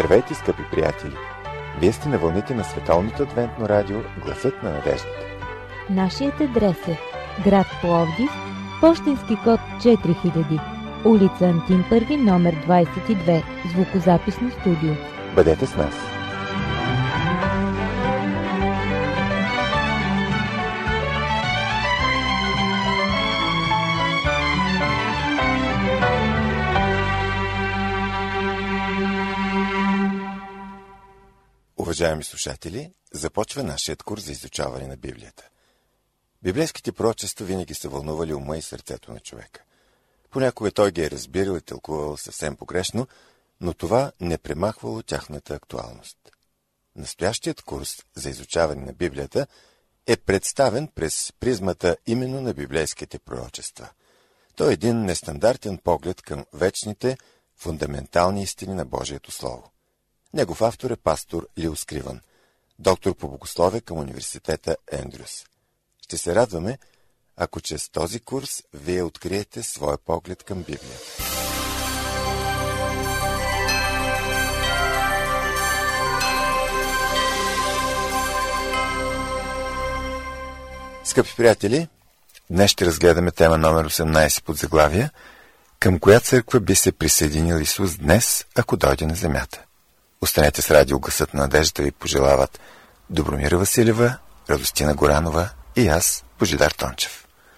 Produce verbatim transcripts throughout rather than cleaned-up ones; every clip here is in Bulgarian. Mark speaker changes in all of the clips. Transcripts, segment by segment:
Speaker 1: Здравейте, скъпи приятели! Вие сте на вълните на световното адвентно радио Гласът на надеждата.
Speaker 2: Нашият адрес е град Пловдив, пощенски код четири хиляди, улица Антим първи, номер двадесет и две, звукозаписно студио.
Speaker 1: Бъдете с нас! Уважаеми слушатели, започва нашият курс за изучаване на Библията. Библейските пророчества винаги са вълнували ума и сърцето на човека. Понякога той ги е разбирал и тълкувал съвсем погрешно, но това не премахвало тяхната актуалност. Настоящият курс за изучаване на Библията е представен през призмата именно на библейските пророчества. Той е един нестандартен поглед към вечните, фундаментални истини на Божието Слово. Негов автор е пастор Лил Скривън, доктор по богословие към университета Ендрюс. Ще се радваме, ако чрез този курс вие откриете своя поглед към Библията. Скъпи приятели, днес ще разгледаме тема номер осемнадесет под заглавие: към коя църква би се присъединил Исус днес, ако дойде на земята? Останете с радио Гласът на надеждата, ви пожелават Добромира Василева, Радостина Горанова и аз, Божидар Тончев.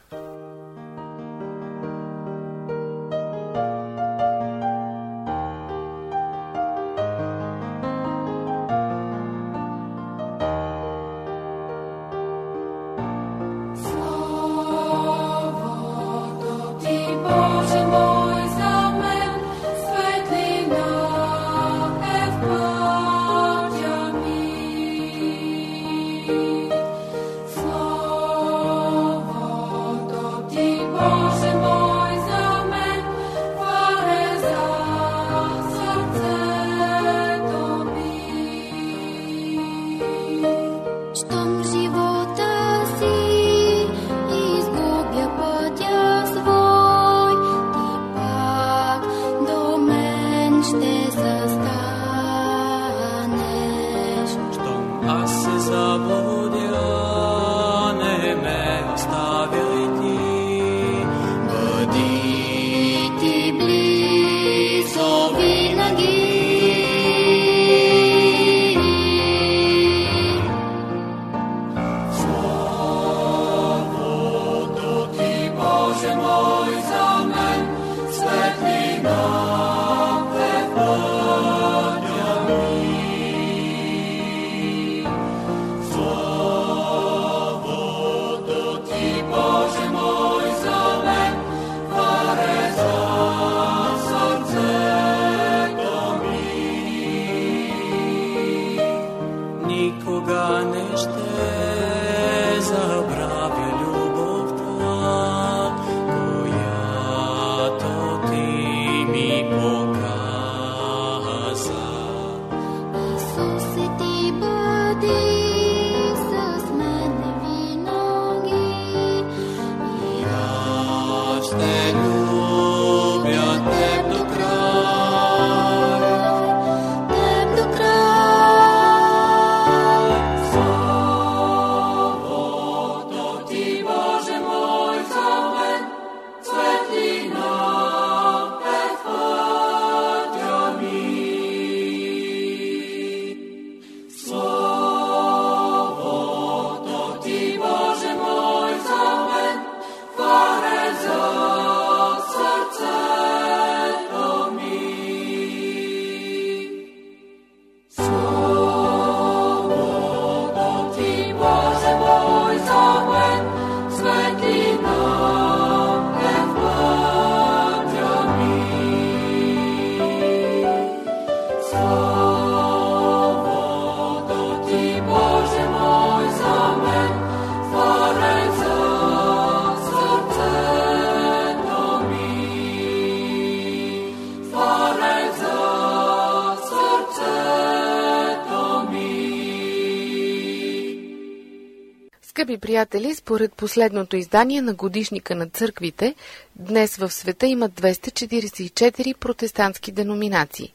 Speaker 3: Скъпи приятели, според последното издание на годишника на църквите, днес в света има двеста четиридесет и четири протестантски деноминации,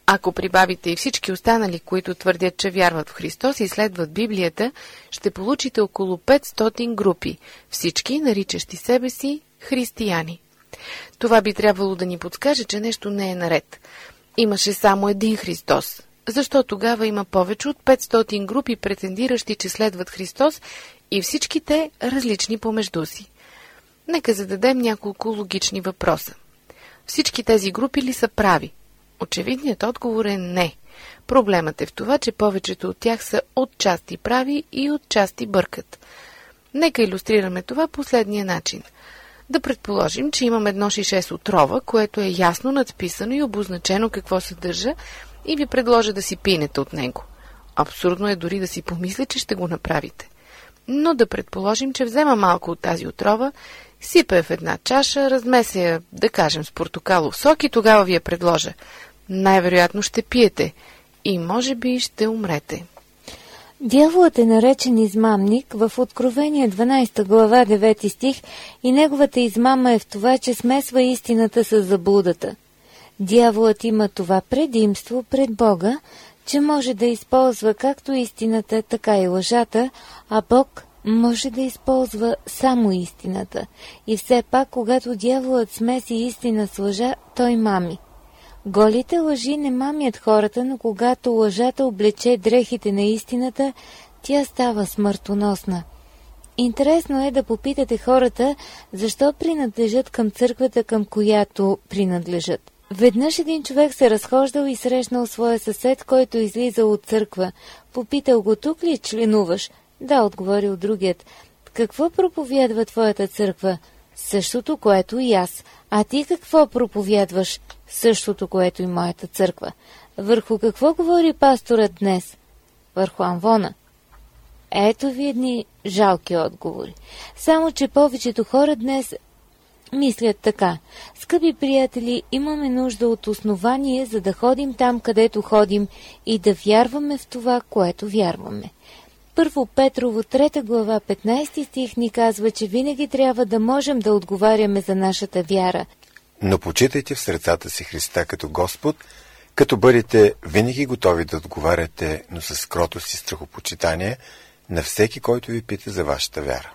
Speaker 3: Ако прибавите и всички останали, които твърдят, че вярват в Христос и следват Библията, ще получите около петстотин групи, всички наричащи себе си християни. Това би трябвало да ни подскаже, че нещо не е наред. Имаше само един Христос. Защо тогава има повече от петстотин групи, претендиращи, че следват Христос и всички те различни помежду си? Нека зададем няколко логични въпроса. Всички тези групи ли са прави? Очевидният отговор е не. Проблемът е в това, че повечето от тях са отчасти прави и отчасти бъркат. Нека илюстрираме това последния начин. Да предположим, че имам едно шише с отрова, което е ясно надписано и обозначено какво съдържа, и ви предложа да си пинете от него. Абсурдно е дори да си помисля, че ще го направите. Но да предположим, че взема малко от тази отрова, сипе в една чаша, размеся я, да кажем, с портокалов сок и тогава ви я предложа. Най-вероятно ще пиете и може би ще умрете.
Speaker 2: Дяволът е наречен измамник в Откровение дванадесета глава девети стих и неговата измама е в това, че смесва истината с заблудата. Дяволът има това предимство пред Бога, че може да използва както истината, така и лъжата, а Бог може да използва само истината. И все пак, когато дяволът смеси истина с лъжа, той мами. Голите лъжи не мамят хората, но когато лъжата облече дрехите на истината, тя става смъртоносна. Интересно е да попитате хората, защо принадлежат към църквата, към която принадлежат. Веднъж един човек се разхождал и срещнал своя съсед, който излизал от църква. Попитал го: тук ли членуваш? Да, отговорил другият. Какво проповядва твоята църква? Същото, което и аз. А ти какво проповядваш? Същото, което и моята църква. Върху какво говори пасторът днес? Върху амвона. Ето ви едни жалки отговори. Само, че повечето хора днес мислят така: скъпи приятели, имаме нужда от основание, за да ходим там, където ходим и да вярваме в това, което вярваме. Първо Петрово, трета глава, петнадесети стих ни казва, че винаги трябва да можем да отговаряме за нашата вяра.
Speaker 1: Но почитайте в сърцата си Христа като Господ, като бъдете винаги готови да отговаряте, но с кротост и страхопочитание на всеки, който ви пита за вашата вяра.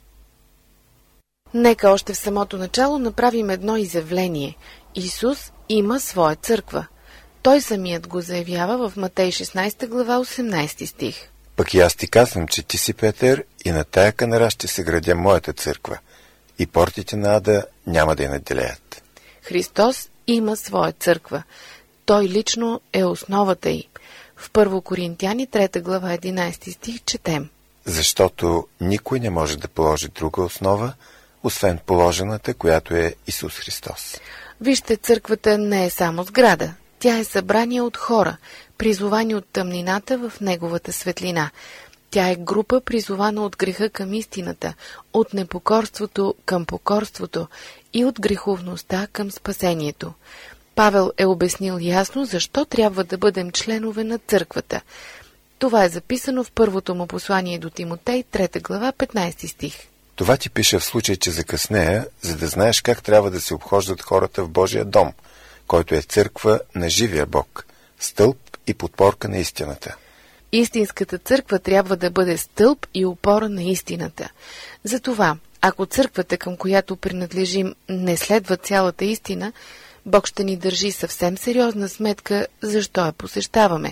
Speaker 3: Нека още в самото начало направим едно изявление. Исус има своя църква. Той самият го заявява в Матей шестнадесета глава, осемнадесети стих.
Speaker 1: Пък и аз ти казвам, че ти си Петър и на тая канара ще се градя моята църква и портите на ада няма да я наделеят.
Speaker 3: Христос има своя църква. Той лично е основата й. В Първо Коринтяни, трета глава, единадесети стих четем.
Speaker 1: Защото никой не може да положи друга основа, освен положената, която е Исус Христос.
Speaker 3: Вижте, църквата не е само сграда. Тя е събрание от хора, призовани от тъмнината в неговата светлина. Тя е група, призована от греха към истината, от непокорството към покорството и от греховността към спасението. Павел е обяснил ясно защо трябва да бъдем членове на църквата. Това е записано в първото му послание до Тимотей, трета глава, петнадесети стих.
Speaker 1: Това ти пише в случай, че закъснея, за да знаеш как трябва да се обхождат хората в Божия дом, който е църква на живия Бог, стълб и подпорка на истината.
Speaker 3: Истинската църква трябва да бъде стълб и опора на истината. Затова, ако църквата, към която принадлежим, не следва цялата истина, Бог ще ни държи съвсем сериозна сметка, защо я посещаваме.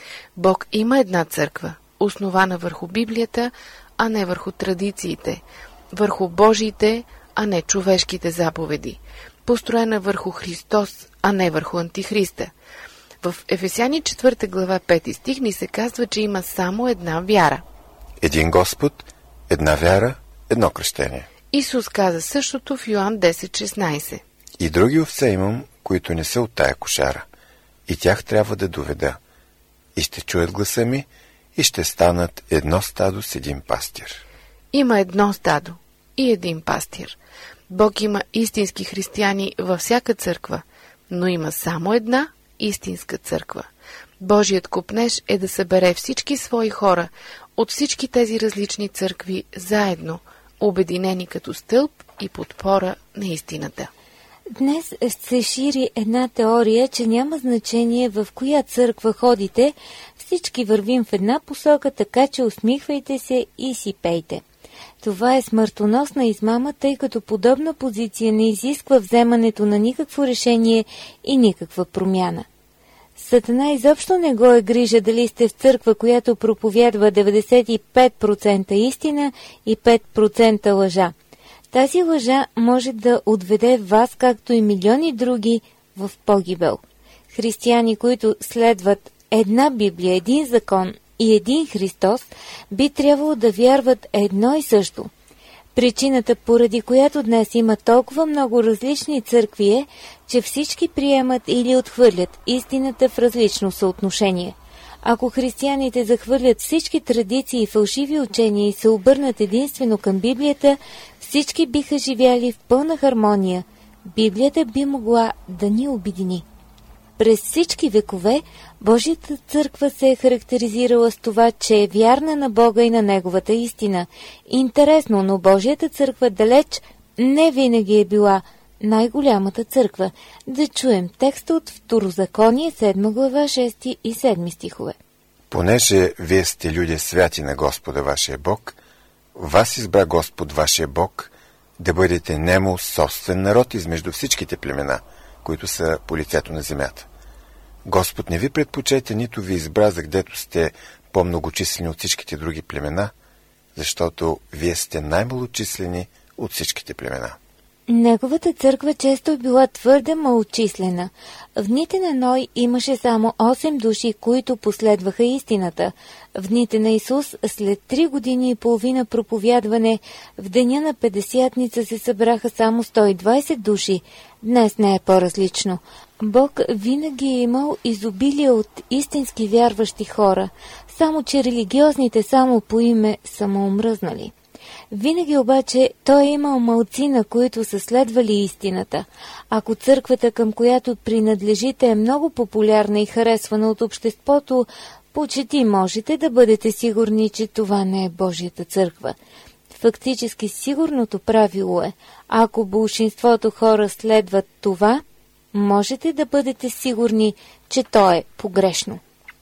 Speaker 3: Бог има една църква, основана върху Библията, а не върху традициите, върху Божиите, а не човешките заповеди, построена върху Христос, а не върху Антихриста. В Ефесяни четвърта глава, пети стих ни се казва, че има само една вяра.
Speaker 1: Един Господ, една вяра, едно кръщение.
Speaker 3: Исус каза същото в Йоан десет шестнадесет.
Speaker 1: И други овце имам, които не са от тая кошара, и тях трябва да доведа. И ще чуят гласа ми, и ще станат едно стадо с един пастир.
Speaker 3: Има едно стадо и един пастир. Бог има истински християни във всяка църква, но има само една истинска църква. Божият копнеж е да събере всички свои хора от всички тези различни църкви заедно, обединени като стълб и подпора на истината.
Speaker 2: Днес се шири една теория, че няма значение в коя църква ходите, всички вървим в една посока, така че усмихвайте се и си пейте. Това е смъртоносна измама, тъй като подобна позиция не изисква вземането на никакво решение и никаква промяна. Сатана изобщо не го е грижа дали сте в църква, която проповядва деветдесет и пет процента истина и пет процента лъжа. Тази лъжа може да отведе вас, както и милиони други, в погибел. Християни, които следват една Библия, един закон и един Христос, би трябвало да вярват едно и също. Причината, поради която днес има толкова много различни църкви е, че всички приемат или отхвърлят истината в различно съотношение. Ако християните захвърлят всички традиции и фалшиви учения и се обърнат единствено към Библията, всички биха живяли в пълна хармония. Библията би могла да ни обедини. През всички векове Божията църква се е характеризирала с това, че е вярна на Бога и на Неговата истина. Интересно, но Божията църква далеч не винаги е била най-голямата църква. Да чуем текста от Второзаконие, седма глава, шести и седми стихове.
Speaker 1: Понеже вие сте люди святи на Господа вашия Бог, вас избра Господ вашия Бог да бъдете нему собствен народ измежду всичките племена, които са по лицето на земята. Господ не ви предпочете, нито ви избра, за гдето сте по-многочислени от всичките други племена, защото вие сте най-малочислени от всичките племена.
Speaker 2: Неговата църква често е била твърде малочислена. В дните на Ной имаше само осем души, които последваха истината. В дните на Исус, след три години и половина проповядване, в деня на Петдесятница се събраха само сто и двайсет души. Днес не е по-различно. Бог винаги е имал изобилие от истински вярващи хора, само че религиозните само по име са му омръзнали. Винаги обаче той е имал малцина, които са следвали истината. Ако църквата, към която принадлежите, е много популярна и харесвана от обществото, почти можете да бъдете сигурни, че това не е Божията църква. Фактически сигурното правило е, ако болшинството хора следват това, можете да бъдете сигурни, че то е погрешно.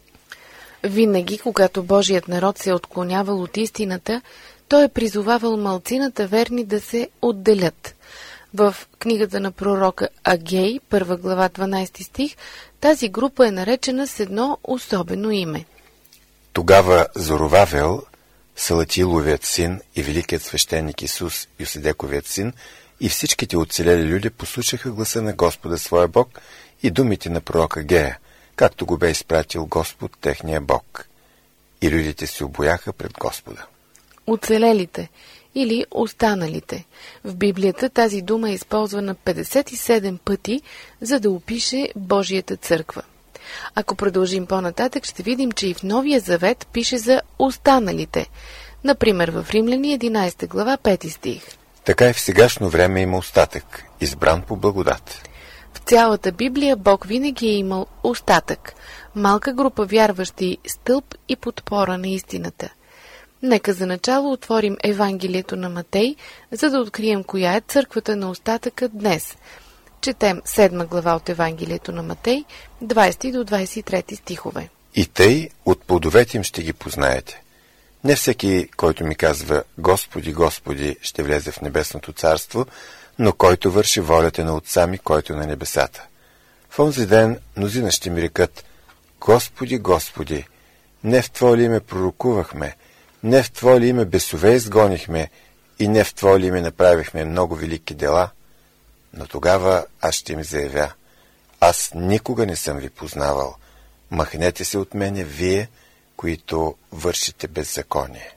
Speaker 3: Винаги, когато Божият народ се е отклонявал от истината, той е призовавал малцината верни да се отделят. В книгата на пророка Агей, първа глава, дванайсети стих, тази група е наречена с едно особено име.
Speaker 1: Тогава Зоровавел, Салатиловият син и великият свещеник Исус, Йоседековият син, и всичките оцелели люди послушаха гласа на Господа своя Бог и думите на пророка Гея, както го бе изпратил Господ, техния Бог. И людите се обояха пред Господа.
Speaker 3: Оцелелите или останалите. В Библията тази дума е използвана петдесет и седем пъти, за да опише Божията църква. Ако продължим по-нататък, ще видим, че и в Новия Завет пише за останалите. Например, в Римляни единайсета глава, пети стих.
Speaker 1: Така и в сегашно време има остатък, избран по благодат.
Speaker 3: В цялата Библия Бог винаги е имал остатък, малка група вярващи, стълб и подпора на истината. Нека за начало отворим Евангелието на Матей, за да открием коя е църквата на остатъка днес. Четем седма глава от Евангелието на Матей, двайсети до двайсет и трети стихове.
Speaker 1: И тъй от плодовете им ще ги познаете. Не всеки, който ми казва Господи, Господи, ще влезе в небесното царство, но който върши волята на Отца ми, който е на небесата. В онзи ден мнозина ще ми рекат: Господи, Господи, не в Твое име пророкувахме, не в Твое име бесове изгонихме и не в Твое име направихме много велики дела. Но тогава аз ще им заявя: аз никога не съм ви познавал. Махнете се от мене, вие, които вършите беззаконие.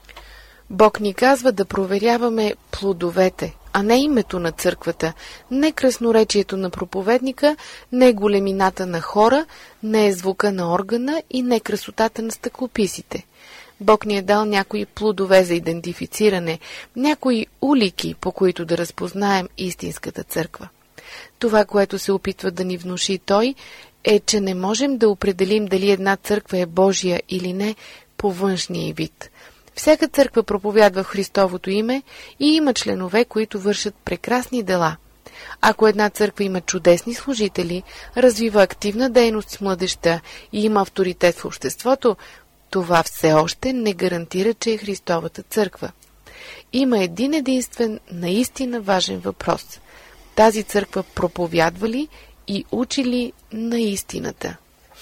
Speaker 3: Бог ни казва да проверяваме плодовете, а не името на църквата, не красноречието на проповедника, не големината на хора, не звука на органа и не красотата на стъклописите. Бог ни е дал някои плодове за идентифициране, някои улики, по които да разпознаем истинската църква. Това, което се опитва да ни внуши Той, е, че не можем да определим дали една църква е Божия или не по външния вид. Всяка църква проповядва в Христовото име и има членове, които вършат прекрасни дела. Ако една църква има чудесни служители, развива активна дейност с младежта и има авторитет в обществото, това все още не гарантира, че е Христовата църква. Има един единствен, наистина важен въпрос. Тази църква проповядва ли и учи ли на истината?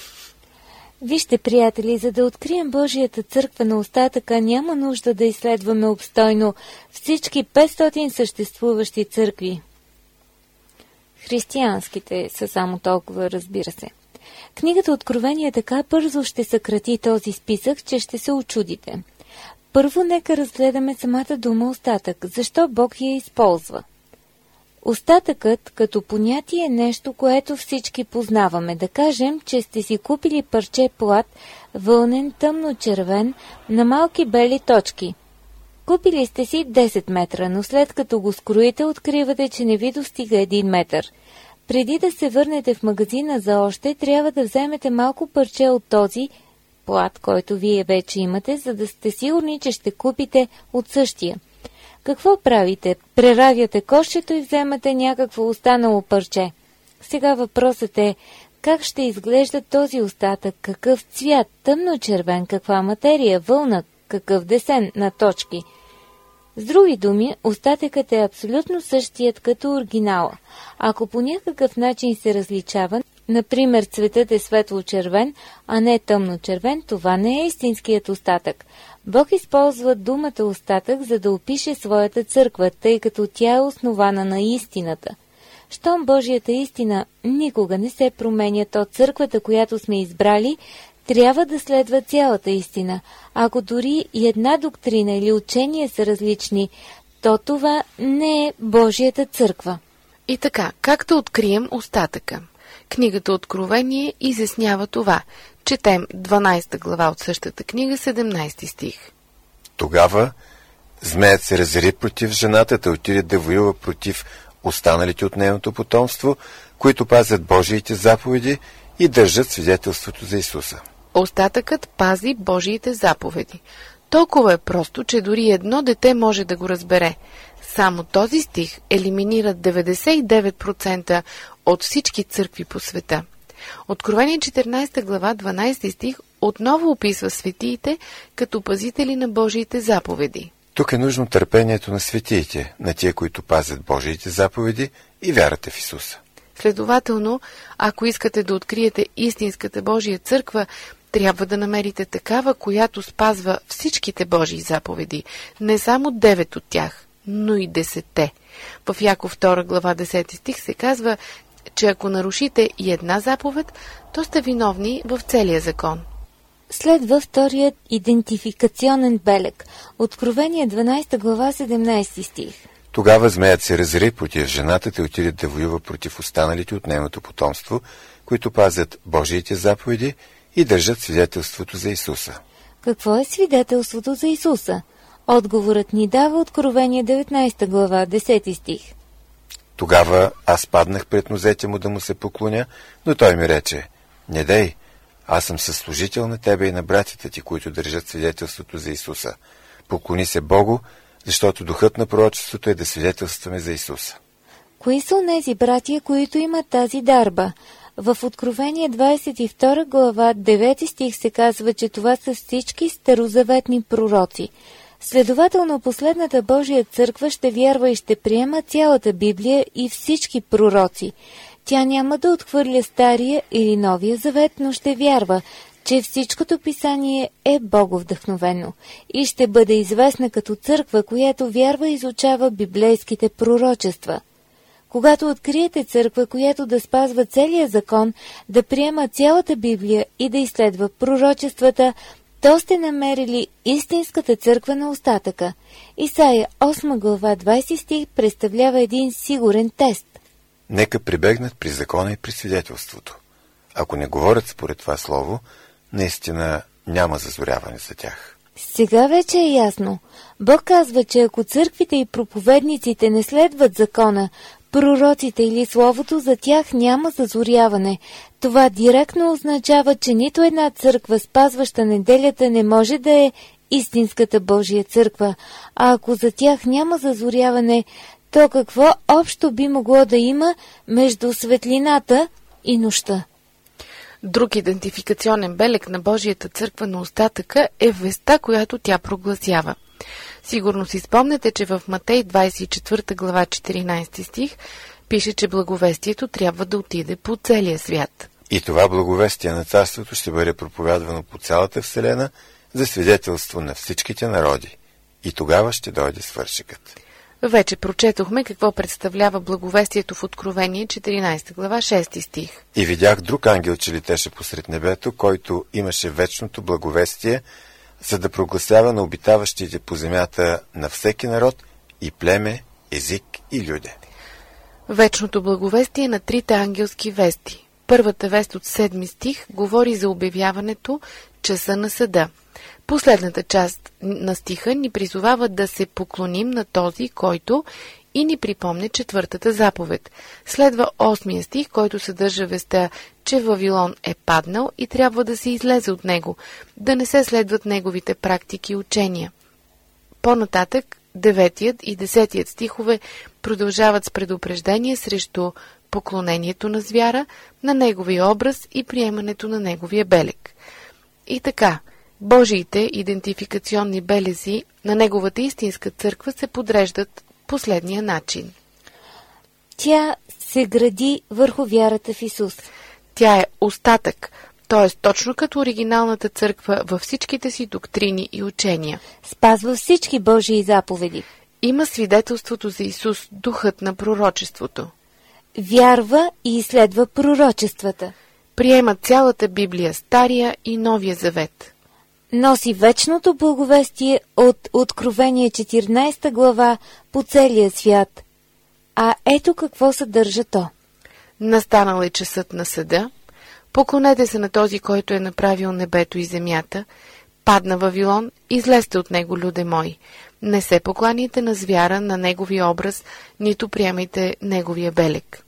Speaker 2: Вижте, приятели, за да открием Божията църква на остатъка, няма нужда да изследваме обстойно всички петстотин съществуващи църкви. Християнските са само толкова, разбира се. Книгата Откровение така бързо ще съкрати този списък, че ще се очудите. Първо нека разгледаме самата дума остатък. Защо Бог я използва? Остатъкът като понятие е нещо, което всички познаваме. Да кажем, че сте си купили парче плат, вълнен, тъмно-червен, на малки бели точки. Купили сте си десет метра, но след като го скроите, откривате, че не ви достига един метър. Преди да се върнете в магазина за още, трябва да вземете малко парче от този плат, който вие вече имате, за да сте сигурни, че ще купите от същия. Какво правите? Преравяте кошчето и вземате някакво останало парче. Сега въпросът е, как ще изглежда този остатък, какъв цвят, тъмно-червен, каква материя, вълна, какъв десен на точки. С други думи, остатъкът е абсолютно същият като оригинала. Ако по някакъв начин се различава, например цветът е светло-червен, а не тъмно-червен, това не е истинският остатък. Бог използва думата остатък, за да опише своята църква, тъй като тя е основана на истината. Щом Божията истина никога не се променя, то църквата, която сме избрали, трябва да следва цялата истина. Ако дори и една доктрина или учение са различни, то това не е Божията църква.
Speaker 3: И така, как да открием остатъка? Книгата Откровение изяснява това. Четем дванадесета глава от същата книга, седемнадесети стих.
Speaker 1: Тогава змеят се разяри против жената, да отиде да воюва против останалите от нейното потомство, които пазят Божиите заповеди и държат свидетелството за Исуса.
Speaker 3: Остатъкът пази Божиите заповеди. Толкова е просто, че дори едно дете може да го разбере. Само този стих елиминира деветдесет и девет процента от всички църкви по света. Откровение четиринадесета глава, дванадесети стих отново описва светиите като пазители на Божиите заповеди.
Speaker 1: Тук е нужно търпението на светиите, на тия, които пазят Божиите заповеди и вярата в Исуса.
Speaker 3: Следователно, ако искате да откриете истинската Божия църква, трябва да намерите такава, която спазва всичките Божии заповеди, не само девет от тях, но и десетте. В Яков втора глава, десети стих се казва, че ако нарушите и една заповед, то сте виновни в целия закон.
Speaker 2: Следва вторият идентификационен белег. Откровение дванадесета глава, седемнадесети стих.
Speaker 1: Тогава змеят се разяри против жената, да отиде да воюва против останалите от нейното потомство, които пазят Божиите заповеди и държат свидетелството за Исуса.
Speaker 2: Какво е свидетелството за Исуса? Отговорът ни дава Откровение деветнадесета глава, десети стих.
Speaker 1: Тогава аз паднах пред нозете му да му се поклоня, но той ми рече: не дей, аз съм съслужител на тебе и на братята ти, които държат свидетелството за Исуса. Поклони се Богу, защото духът на пророчеството е да свидетелстваме за Исуса.
Speaker 2: Кои са онези братия, които имат тази дарба? В Откровение двадесет и втора глава, девети стих се казва, че това са всички старозаветни пророци. Следователно, последната Божия църква ще вярва и ще приема цялата Библия и всички пророци. Тя няма да отхвърля Стария или Новия завет, но ще вярва, че всичкото писание е боговдъхновено и ще бъде известна като църква, която вярва и изучава библейските пророчества. Когато откриете църква, която да спазва целия закон, да приема цялата Библия и да изследва пророчествата, то сте намерили истинската църква на остатъка. Исаия осма глава, двадесети стих представлява един сигурен тест.
Speaker 1: Нека прибегнат при закона и при свидетелството. Ако не говорят според това слово, наистина няма зазоряване за тях.
Speaker 2: Сега вече е ясно. Бог казва, че ако църквите и проповедниците не следват закона, пророците или словото, за тях няма зазоряване. Това директно означава, че нито една църква, спазваща неделята, не може да е истинската Божия църква, а ако за тях няма зазоряване, то какво общо би могло да има между светлината и нощта?
Speaker 3: Друг идентификационен белег на Божията църква на остатъка е веста, която тя прогласява. Сигурно си спомнете, че в Матей двадесет и четвърта глава четиринадесети стих пише, че благовестието трябва да отиде по целия свят.
Speaker 1: И това благовестие на царството ще бъде проповядвано по цялата вселена за свидетелство на всичките народи. И тогава ще дойде свършекът.
Speaker 3: Вече прочетохме какво представлява благовестието в Откровение четиринадесета глава шести стих.
Speaker 1: И видях друг ангел, че летеше посред небето, който имаше вечното благовестие, за да прогласява на обитаващите по земята на всеки народ и племе, език и люде.
Speaker 3: Вечното благовестие на трите ангелски вести. Първата вест от седми стих говори за обявяването часа на съда. Последната част на стиха ни призовава да се поклоним на този, който и ни припомня четвъртата заповед. Следва осмия стих, който съдържа веста, че Вавилон е паднал и трябва да се излезе от него, да не се следват неговите практики и учения. По-нататък, деветият и десетият стихове продължават с предупреждение срещу поклонението на звяра, на неговия образ и приемането на неговия белег. И така, Божиите идентификационни белези на неговата истинска църква се подреждат последния начин.
Speaker 2: Тя се гради върху вярата в Исус.
Speaker 3: Тя е остатък, т.е. точно като оригиналната църква във всичките си доктрини и учения.
Speaker 2: Спазва всички Божии заповеди.
Speaker 3: Има свидетелството за Исус, духът на пророчеството.
Speaker 2: Вярва и изследва пророчествата.
Speaker 3: Приема цялата Библия, Стария и Новия Завет.
Speaker 2: Носи вечното благовестие от Откровение четиринадесета глава по целия свят. А ето какво съдържа то.
Speaker 3: Настанал е часът на съда. Поклонете се на този, който е направил небето и земята. Падна Вавилон, излезте от него, люде мои. Не се покланяйте на звяра, на неговия образ, нито приемайте неговия белег.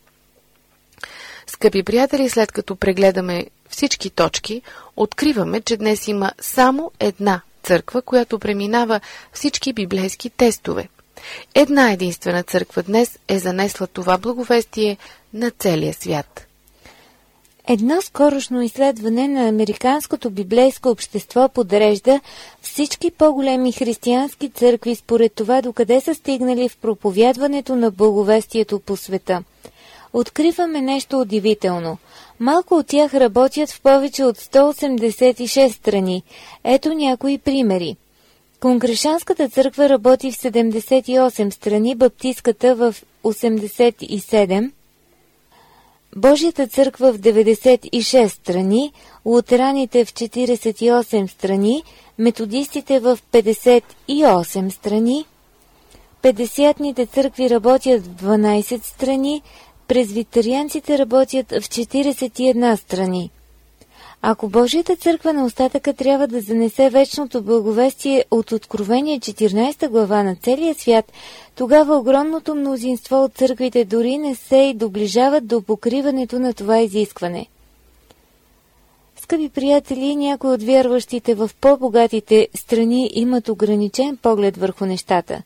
Speaker 3: Скъпи приятели, след като прегледаме всички точки, откриваме, че днес има само една църква, която преминава всички библейски тестове. Една единствена църква днес е занесла това благовестие на целия свят.
Speaker 2: Едно скорошно изследване на Американското библейско общество подрежда всички по-големи християнски църкви според това докъде са стигнали в проповядването на благовестието по света. Откриваме нещо удивително. Малко от тях работят в повече от сто осемдесет и шест страни. Ето някои примери. Конгрешанската църква работи в седемдесет и осем страни, баптистката в осемдесет и седем, Божията църква в деветдесет и шест страни, лутераните в четиридесет и осем страни, методистите в петдесет и осем страни, петдесятните църкви работят в дванадесет страни, презвитерианците работят в четиридесет и една страни. Ако Божията църква на остатъка трябва да занесе вечното благовестие от Откровение четиринадесета глава на целия свят, тогава огромното мнозинство от църквите дори не се и доближават до покриването на това изискване. Скъпи приятели, някои от вярващите в по-богатите страни имат ограничен поглед върху нещата.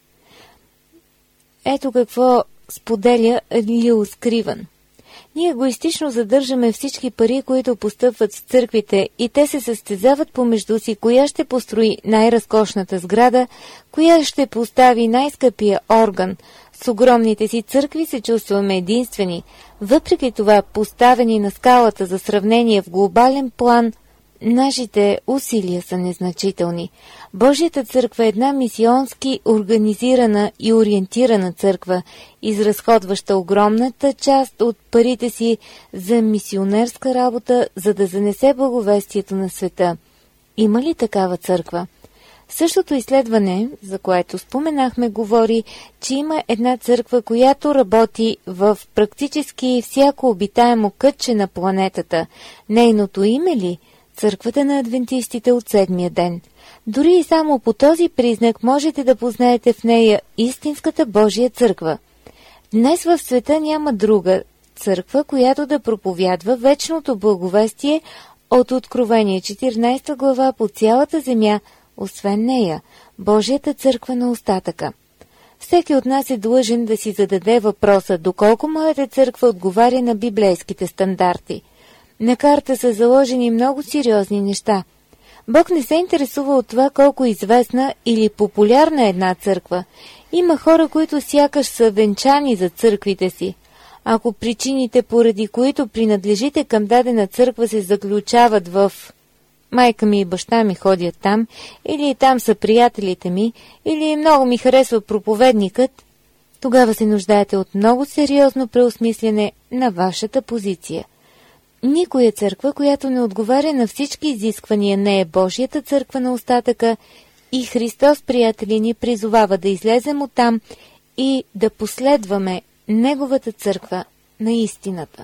Speaker 2: Ето какво споделя Лиус Кривън. Ние егоистично задържаме всички пари, които постъпват в църквите, и те се състезават помежду си, коя ще построи най-разкошната сграда, коя ще постави най-скъпия орган. С огромните си църкви се чувстваме единствени. Въпреки това, поставени на скалата за сравнение в глобален план, нашите усилия са незначителни. Божията църква е една мисионски организирана и ориентирана църква, изразходваща огромната част от парите си за мисионерска работа, за да занесе благовестието на света. Има ли такава църква? Същото изследване, за което споменахме, говори, че има една църква, която работи в практически всяко обитаемо кътче на планетата. Нейното име ли? Църквата на адвентистите от седмия ден. Дори и само по този признак можете да познаете в нея истинската Божия църква. Днес в света няма друга църква, която да проповядва вечното благовестие от Откровение четиринадесета глава по цялата земя, освен нея, Божията църква на остатъка. Всеки от нас е длъжен да си зададе въпроса, доколко моята църква отговаря на библейските стандарти. На карта са заложени много сериозни неща. Бог не се интересува от това колко известна или популярна е една църква. Има хора, които сякаш са венчани за църквите си. Ако причините, поради които принадлежите към дадена църква, се заключават в майка ми и баща ми ходят там, или там са приятелите ми, или много ми харесва проповедникът, тогава се нуждаете от много сериозно преосмислене на вашата позиция. Никоя църква, която не отговаря на всички изисквания, не е Божията църква на остатъка и Христос, приятели, ни призовава да излезем оттам и да последваме Неговата църква на истината.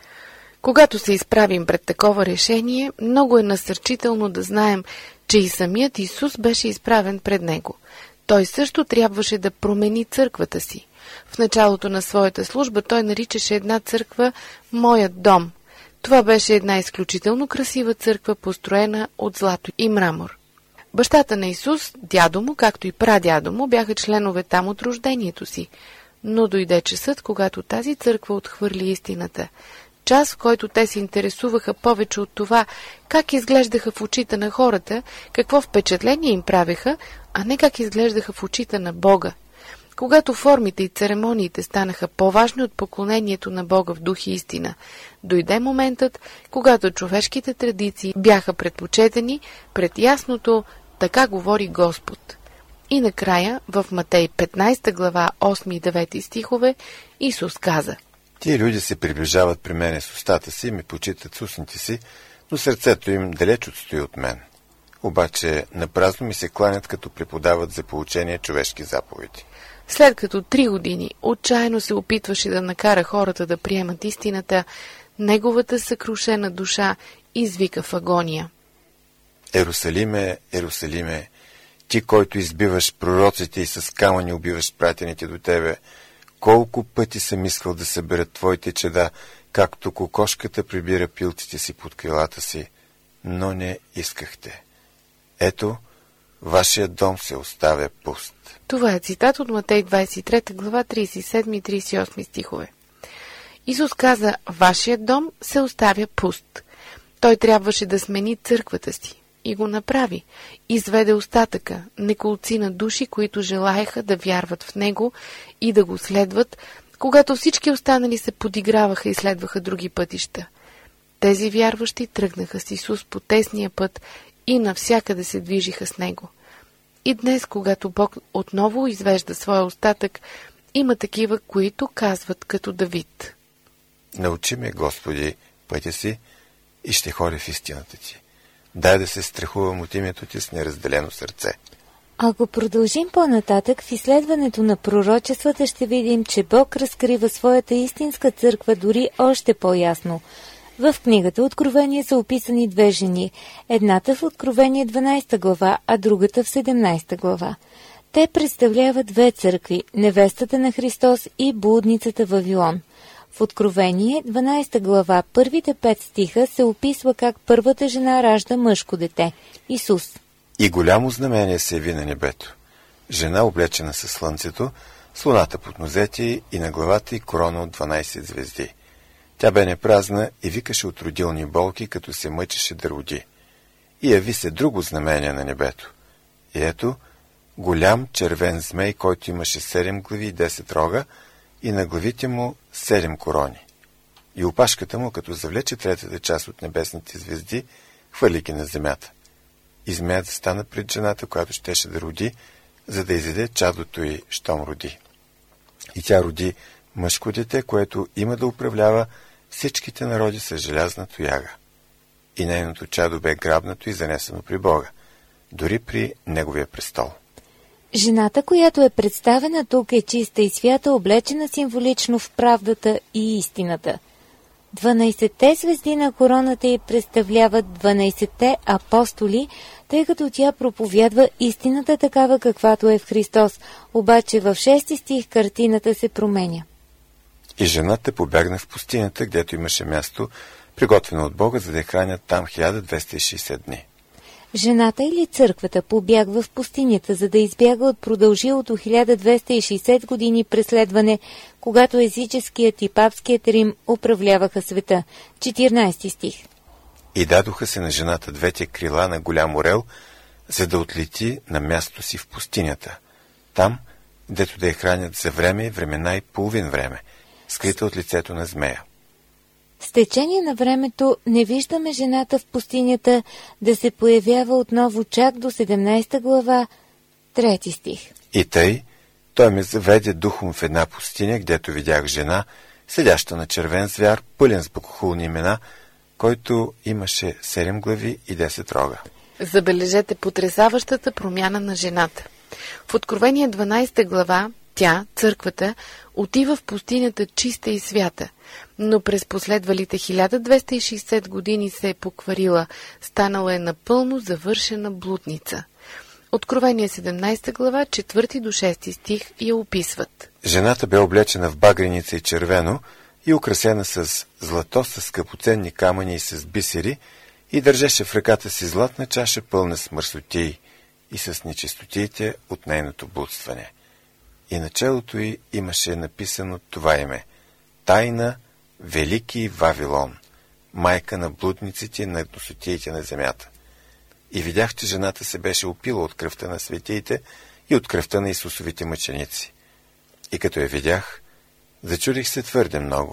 Speaker 3: Когато се изправим пред такова решение, много е насърчително да знаем, че и самият Исус беше изправен пред него. Той също трябваше да промени църквата си. В началото на своята служба той наричаше една църква «Моят дом». Това беше една изключително красива църква, построена от злато и мрамор. Бащата на Исус, дядо му, както и прадядо му, бяха членове там от рождението си. Но дойде часът, когато тази църква отхвърли истината. Час, в който те се интересуваха повече от това, как изглеждаха в очите на хората, какво впечатление им правеха, а не как изглеждаха в очите на Бога. Когато формите и церемониите станаха по-важни от поклонението на Бога в дух и истина, дойде моментът, когато човешките традиции бяха предпочетени пред ясното «Така говори Господ». И накрая, в Матей петнайсета глава, осми и девети стихове, Исус каза:
Speaker 1: Тия люди се приближават при мене с устата си и ми почитат с устните си, но сърцето им далеч отстои от мен. Обаче напразно ми се кланят, като преподават за поучение човешки заповеди.
Speaker 3: След като три години отчаяно се опитваше да накара хората да приемат истината, неговата съкрушена душа извика в агония:
Speaker 1: Ерусалиме, Ерусалиме, ти, който избиваш пророците и с камъни убиваш пратените до тебе, колко пъти съм искал да съберат твоите чеда, както кокошката прибира пилците си под крилата си, но не искахте. Ето, вашият дом се оставя пуст.
Speaker 3: Това е цитат от Матей двайсет и трета глава, трийсет и седми и трийсет и осми стихове. Исус каза: вашият дом се оставя пуст. Той трябваше да смени църквата си. И го направи. Изведе остатъка, неколцина души, които желаеха да вярват в него и да го следват, когато всички останали се подиграваха и следваха други пътища. Тези вярващи тръгнаха с Исус по тесния път и навсякъде се движиха с него. И днес, когато Бог отново извежда своя остатък, има такива, които казват като Давид:
Speaker 1: Научи ме, Господи, пътя си и ще ходя в истината ти. Дай да се страхувам от името ти с неразделено сърце.
Speaker 2: Ако продължим по-нататък в изследването на пророчествата, ще видим, че Бог разкрива своята истинска църква дори още по-ясно. В книгата Откровение са описани две жени, едната в Откровение дванайсета глава, а другата в седемнайсета глава. Те представляват две църкви – невестата на Христос и блудницата Вавилон. В Откровение дванайсета глава, първите пет стиха се описва как първата жена ражда мъжко дете – Исус.
Speaker 1: И голямо знамение се яви на небето. Жена, облечена със слънцето, с луната под нозете и на главата й корона от дванайсет звезди. Тя бе непразна и викаше от родилни болки, като се мъчеше да роди. И яви се друго знамение на небето. И ето, голям червен змей, който имаше седем глави и десет рога, и на главите му седем корони. И опашката му, като завлече третата част от небесните звезди, хвърли ги на земята. И змеята стана пред жената, която щеше да роди, за да изяде чадото й, щом роди. И тя роди мъжко дете, което има да управлява всичките народи с желязна тояга. И нейното чадо бе грабнато и занесено при Бога, дори при Неговия престол.
Speaker 2: Жената, която е представена тук, е чиста и свята, облечена символично в правдата и истината. Дванайсетте звезди на короната й представляват дванайсетте апостоли, тъй като тя проповядва истината такава, каквато е в Христос, обаче в шести стих картината се променя.
Speaker 1: И жената побягна в пустинята, гдето имаше място, приготвено от Бога, за да я хранят там хиляда двеста и шейсет дни.
Speaker 2: Жената или църквата побягва в пустинята, за да избяга от продължилото хиляда двеста и шейсет години преследване, когато езическият и папският Рим управляваха света. четиринайсети стих.
Speaker 1: И дадоха се на жената двете крила на голям орел, за да отлети на мястото си в пустинята. Там, дето да я хранят за време и времена и половин време, скрита от лицето на змея.
Speaker 2: С течение на времето не виждаме жената в пустинята да се появява отново чак до седемнайсета глава, трети стих.
Speaker 1: И тъй, той ме заведе духом в една пустиня, гдето видях жена, седяща на червен звяр, пълен с богохулни имена, който имаше седем глави и десет рога.
Speaker 3: Забележете потресаващата промяна на жената. В Откровение дванайсета глава тя, църквата, отива в пустинята чиста и свята, но през последвалите хиляда двеста и шейсет години се е покварила, станала е напълно завършена блудница. Откровение седемнайсета глава, четвърти до шести стих я описват.
Speaker 1: Жената бе облечена в багреница и червено и украсена с злато, с скъпоценни камъни и с бисери, и държеше в ръката си златна чаша, пълна с мърсотии и с нечистотиите от нейното блудстване. И на челото й имаше написано това име: Тайна, Велики Вавилон, майка на блудниците и на гносотиите на земята. И видях, че жената се беше опила от кръвта на светиите и от кръвта на Исусовите мъченици. И като я видях, зачудих се твърде много.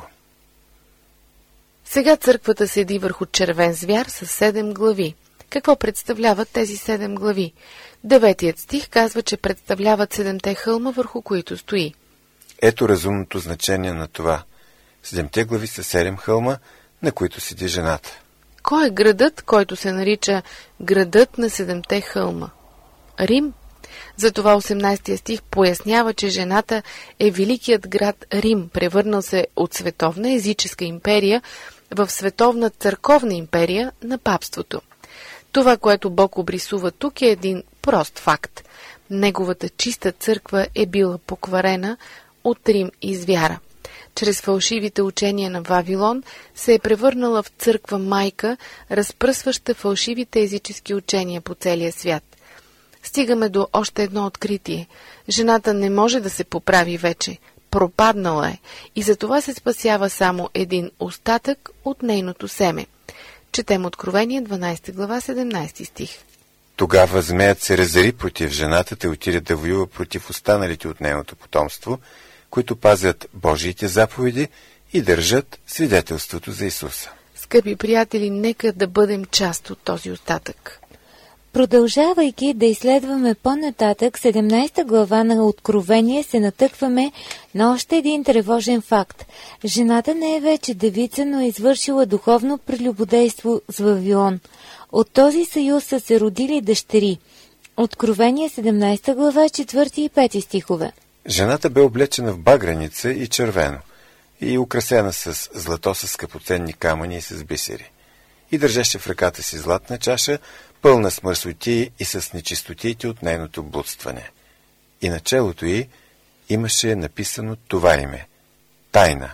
Speaker 3: Сега църквата седи върху червен звяр с седем глави. Какво представляват тези седем глави? Деветият стих казва, че представляват седемте хълма, върху които стои.
Speaker 1: Ето разумното значение на това. Седемте глави са седем хълма, на които седи жената.
Speaker 3: Кой е градът, който се нарича градът на седемте хълма? Рим. Затова осемнайсети стих пояснява, че жената е великият град Рим, превърнал се от световна езическа империя в световна църковна империя на папството. Това, което Бог обрисува тук, е един прост факт. Неговата чиста църква е била покварена от Рим и звяра. Чрез фалшивите учения на Вавилон се е превърнала в църква майка, разпръсваща фалшивите езически учения по целия свят. Стигаме до още едно откритие. Жената не може да се поправи вече. Пропаднала е и затова се спасява само един остатък от нейното семе. Четем Откровение дванайсета глава, седемнайсети стих.
Speaker 1: Тогава змеят се разяри против жената, те отиде да воюва против останалите от нейното потомство, които пазят Божиите заповеди и държат свидетелството за Исуса.
Speaker 3: Скъпи приятели, нека да бъдем част от този остатък.
Speaker 2: Продължавайки да изследваме по-нататък, седемнайсета глава на Откровение, се натъкваме на още един тревожен факт. Жената не е вече девица, но е извършила духовно прелюбодейство с Вавилон. От този съюз са се родили дъщери. Откровение седемнайсета глава, четвърти и пети стихове.
Speaker 1: Жената бе облечена в багреница и червено и украсена с злато, с скъпоценни камъни и с бисери. И държеше в ръката си златна чаша, пълна с мърсотии и с нечистотиите от нейното блудстване. И на челото й имаше написано това име: Тайна,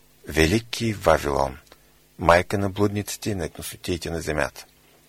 Speaker 1: Велики Вавилон, майка на блудниците и на гносотиите на земята.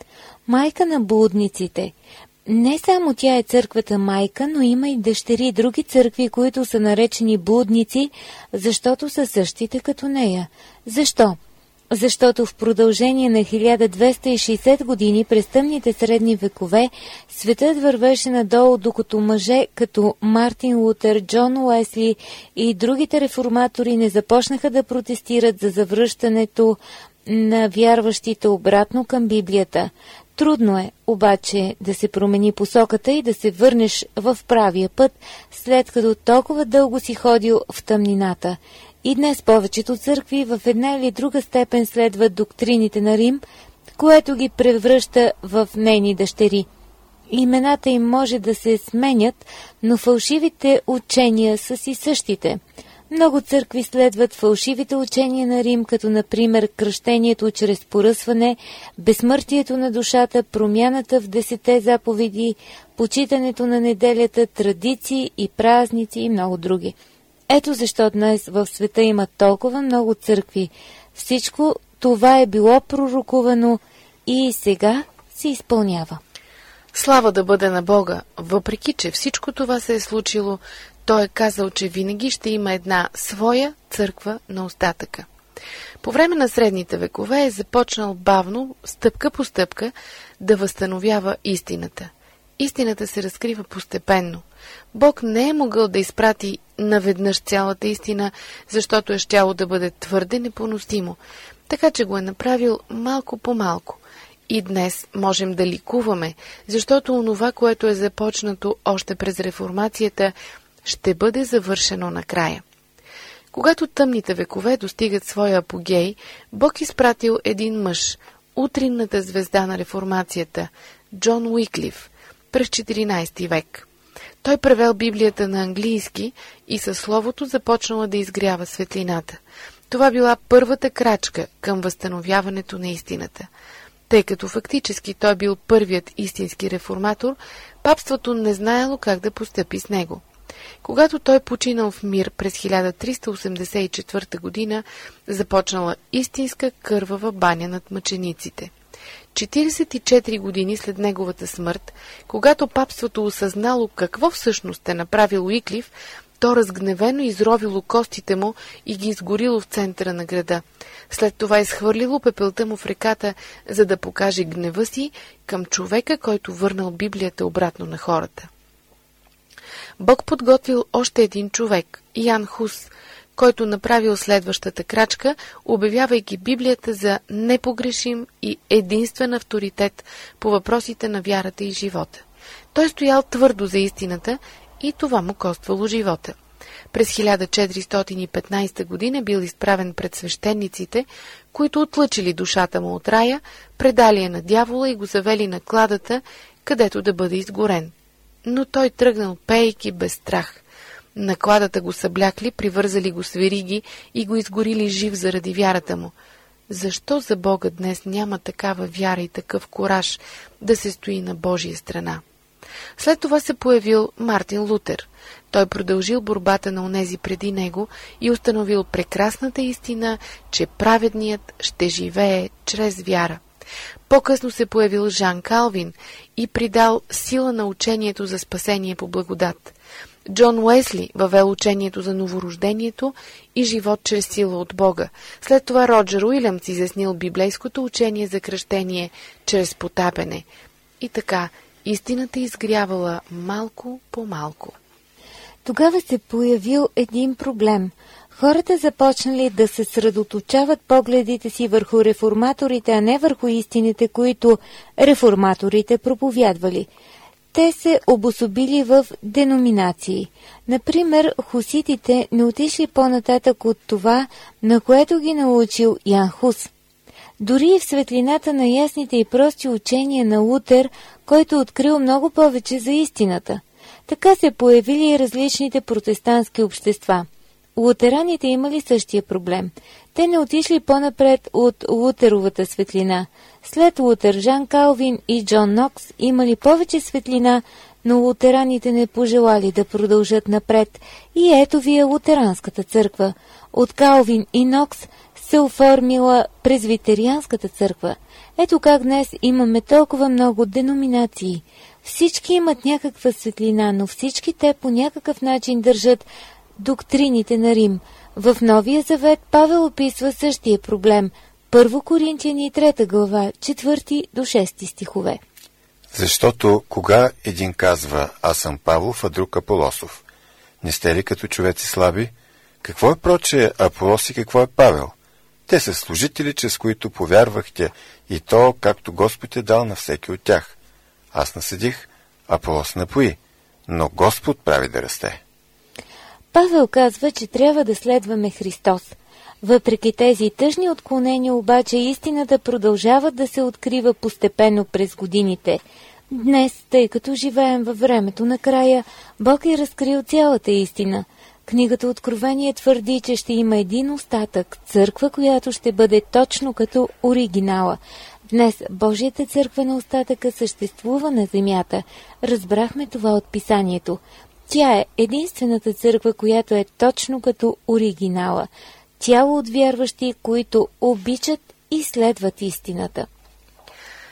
Speaker 2: Майка на блудниците. Не само тя е църквата майка, но има и дъщери и други църкви, които са наречени блудници, защото са същите като нея. Защо? Защото в продължение на хиляда двеста и шейсет години през тъмните средни векове светът вървеше надолу, докато мъже като Мартин Лутер, Джон Уесли и другите реформатори не започнаха да протестират за завръщането на вярващите обратно към Библията. Трудно е, обаче, да се промени посоката и да се върнеш в правия път, след като толкова дълго си ходил в тъмнината. И днес повечето църкви в една или друга степен следват доктрините на Рим, което ги превръща в нейни дъщери. Имената им може да се сменят, но фалшивите учения са си същите. Много църкви следват фалшивите учения на Рим, като например кръщението чрез поръсване, безсмъртието на душата, промяната в десете заповеди, почитането на неделята, традиции и празници и много други. Ето защо днес в света има толкова много църкви. Всичко това е било пророкувано и сега се изпълнява.
Speaker 3: Слава да бъде на Бога! Въпреки че всичко това се е случило, Той е казал, че винаги ще има една своя църква на остатъка. По време на средните векове е започнал бавно, стъпка по стъпка, да възстановява истината. Истината се разкрива постепенно. Бог не е могъл да изпрати наведнъж цялата истина, защото е щяло да бъде твърде непоносимо, така че го е направил малко по малко. И днес можем да ликуваме, защото онова, което е започнато още през реформацията, ще бъде завършено накрая. Когато тъмните векове достигат своя апогей, Бог изпратил един мъж, утринната звезда на реформацията, Джон Уиклиф, през четиринайсети век. Той превел Библията на английски и със словото започнала да изгрява светлината. Това била първата крачка към възстановяването на истината. Тъй като фактически той бил първият истински реформатор, папството не знаело как да постъпи с него. Когато той починал в мир през хиляда триста осемдесет и четвърта година, започнала истинска кървава баня над мъчениците. четирийсет и четири години след неговата смърт, когато папството осъзнало какво всъщност е направил Уиклиф, то разгневено изровило костите му и ги изгорило в центъра на града. След това изхвърлило пепелта му в реката, за да покаже гнева си към човека, който върнал Библията обратно на хората. Бог подготвил още един човек, Ян Хус, който направил следващата крачка, обявявайки Библията за непогрешим и единствен авторитет по въпросите на вярата и живота. Той стоял твърдо за истината и това му коствало живота. През хиляда четиристотин и петнайсета година бил изправен пред свещениците, които отлъчили душата му от рая, предали я на дявола и го завели на кладата, където да бъде изгорен. Но той тръгнал пейки без страх. На кладата го съблякли, привързали го с вериги и го изгорили жив заради вярата му. Защо за Бога днес няма такава вяра и такъв кураж да се стои на Божия страна? След това се появил Мартин Лутер. Той продължил борбата на онези преди него и установил прекрасната истина, че праведният ще живее чрез вяра. По-късно се появил Жан Калвин и придал сила на учението за спасение по благодат. Джон Уесли въвел учението за новорождението и живот чрез сила от Бога. След това Роджер Уилямс изяснил библейското учение за кръщение чрез потапене. И така, истината изгрявала малко по малко.
Speaker 2: Тогава се появил един проблем. Хората започнали да се съсредоточават погледите си върху реформаторите, а не върху истините, които реформаторите проповядвали. Те се обособили в деноминации. Например, хуситите не отишли по-нататък от това, на което ги научил Ян Хус. Дори и в светлината на ясните и прости учения на Лутер, който открил много повече за истината. Така се появили и различните протестантски общества. Лутераните имали същия проблем. Те не отишли по-напред от Лутеровата светлина. След Лутер, Жан Калвин и Джон Нокс имали повече светлина, но лутераните не пожелали да продължат напред. И ето ви е лутеранската църква. От Калвин и Нокс се оформила презвитерианската църква. Ето как днес имаме толкова много деноминации. Всички имат някаква светлина, но всички те по някакъв начин държат доктрините на Рим. В Новия завет Павел описва същия проблем. Първо Коринтияни трета глава, четвърти до шести стихове.
Speaker 1: Защото кога един казва аз съм Павлов, а друг Аполосов? Не сте ли като човеци слаби? Какво е прочее Аполос и какво е Павел? Те са служители, чрез които повярвахте, и то, както Господ е дал на всеки от тях. Аз насъдих, Аполос напои, но Господ прави да расте.
Speaker 2: Павел казва, че трябва да следваме Христос. Въпреки тези тъжни отклонения, обаче, истината продължава да се открива постепенно през годините. Днес, тъй като живеем във времето на края, Бог е разкрил цялата истина. Книгата Откровение твърди, че ще има един остатък, църква, която ще бъде точно като оригинала. Днес Божията църква на остатъка съществува на земята. Разбрахме това от писанието. Тя е единствената църква, която е точно като оригинала. Тяло от вярващи, които обичат и следват истината.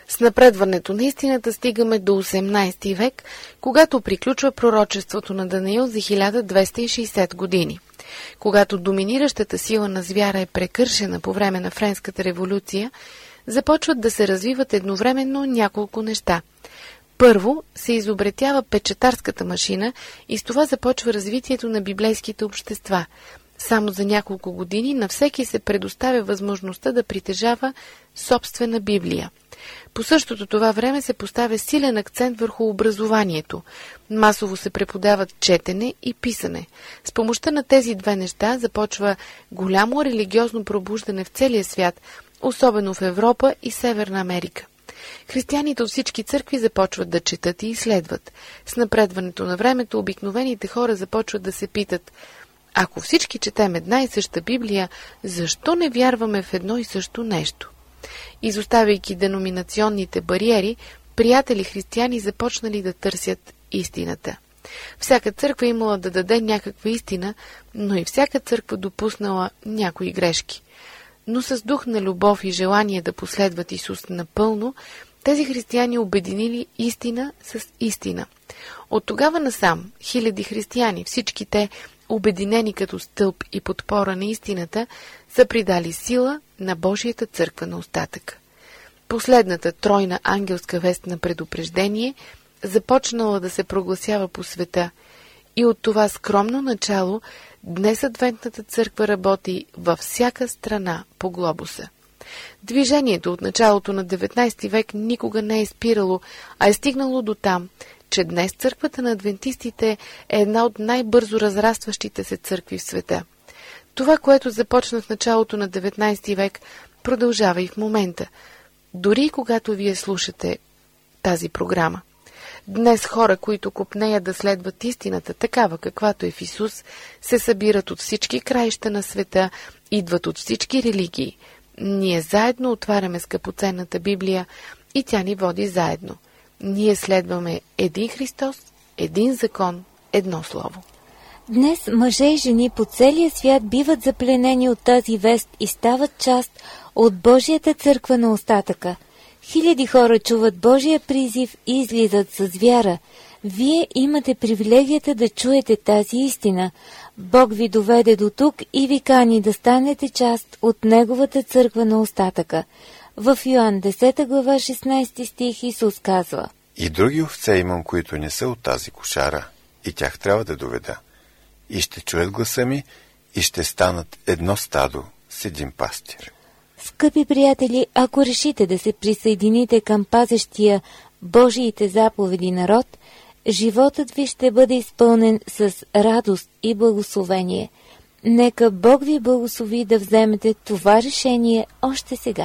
Speaker 3: С напредването на истината стигаме до осемнайсети век, когато приключва пророчеството на Даниил за хиляда двеста и шейсет години. Когато доминиращата сила на звяра е прекършена по време на Френската революция, започват да се развиват едновременно няколко неща. Първо се изобретява печатарската машина и с това започва развитието на библейските общества. Само за няколко години на всеки се предоставя възможността да притежава собствена Библия. По същото това време се поставя силен акцент върху образованието. Масово се преподават четене и писане. С помощта на тези две неща започва голямо религиозно пробуждане в целия свят, особено в Европа и Северна Америка. Християните от всички църкви започват да четат и изследват. С напредването на времето обикновените хора започват да се питат: ако всички четем една и съща Библия, защо не вярваме в едно и също нещо? Изоставяйки деноминационните бариери, приятели християни започнали да търсят истината. Всяка църква имала да даде някаква истина, но и всяка църква допуснала някои грешки. Но с дух на любов и желание да последват Исус напълно, тези християни обединили истина с истина. От тогава насам хиляди християни, всички те обединени като стълб и подпора на истината, са придали сила на Божията църква на остатъка. Последната тройна ангелска вест на предупреждение започнала да се прогласява по света и от това скромно начало днес Адвентната църква работи във всяка страна по глобуса. Движението от началото на деветнайсети век никога не е спирало, а е стигнало до там, че днес църквата на адвентистите е една от най-бързо разрастващите се църкви в света. Това, което започна в началото на деветнайсети век, продължава и в момента, дори когато вие слушате тази програма. Днес хора, които копнеят да следват истината, такава каквато е в Исус, се събират от всички краища на света, идват от всички религии. Ние заедно отваряме скъпоценната Библия и тя ни води заедно. Ние следваме един Христос, един закон, едно слово.
Speaker 2: Днес мъже и жени по целия свят биват запленени от тази вест и стават част от Божията църква на остатъка. Хиляди хора чуват Божия призив и излизат с вяра. Вие имате привилегията да чуете тази истина. Бог ви доведе до тук и ви кани да станете част от Неговата църква на остатъка. В Йоан десета глава шестнайсети стих Исус казва:
Speaker 1: И други овце имам, които не са от тази кошара, и тях трябва да доведа. И ще чуят гласа ми, и ще станат едно стадо с един пастир.
Speaker 2: Скъпи приятели, ако решите да се присъедините към пазещия Божиите заповеди народ, животът ви ще бъде изпълнен с радост и благословение. Нека Бог ви благослови да вземете това решение още сега.